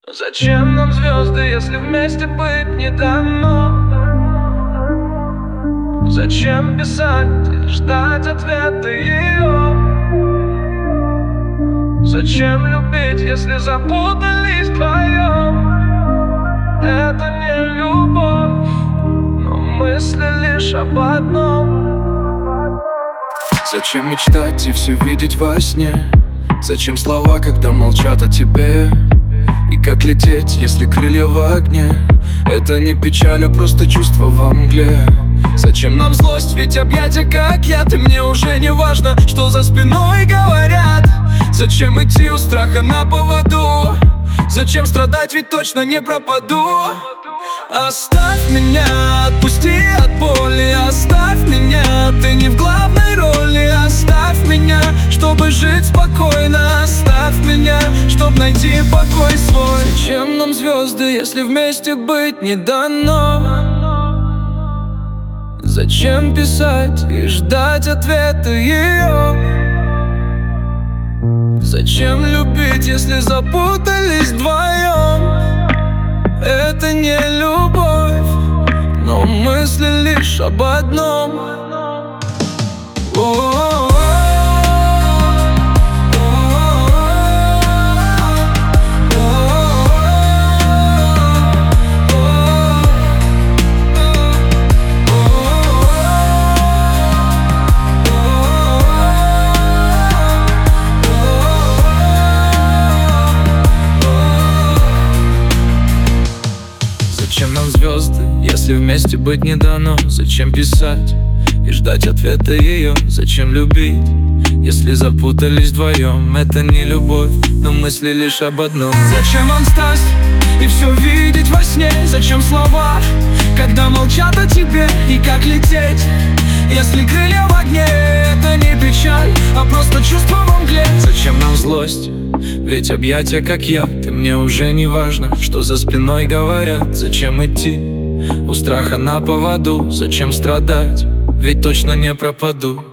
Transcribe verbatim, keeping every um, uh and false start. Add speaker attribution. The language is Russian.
Speaker 1: Зачем нам звезды, если вместе быть не дано? Зачем писать и ждать ответа ее? Зачем любить, если запутались вдвоем? Это не любовь, но мысли лишь об одном.
Speaker 2: Зачем мечтать и все видеть во сне? Зачем слова, когда молчат о тебе? И как лететь, если крылья в огне? Это не печаль, а просто чувство во мгле. Зачем нам злость, ведь объятия как я. Ты мне уже не важно, что за спиной говорят. Зачем идти у страха на поводу? Зачем страдать, ведь точно не пропаду? Оставь меня, отпусти от боли. Оставь меня, ты не в главной роли. Оставь меня, чтобы жить спокойно. Оставь меня, чтоб найти покой свой. Зачем нам звезды, если вместе быть не дано? Зачем писать и ждать ответа ее? Зачем любить, если запутались вдвоем? Это не любовь, но мысли лишь об одном. О-о-о. Зачем нам звезды, если вместе быть не дано? Зачем писать и ждать ответа ее? Зачем любить, если запутались вдвоем? Это не любовь, но мысли лишь об одном. Зачем вам страсть и все видеть во сне? Зачем слова, когда молчат о тебе? И как лететь, если крылья в огне? Это не печаль, а просто чувство во мгле. Зачем нам злость? Ведь объятия как я. Ты мне уже не важно, что за спиной говорят. Зачем идти у страха на поводу? Зачем страдать, ведь точно не пропаду?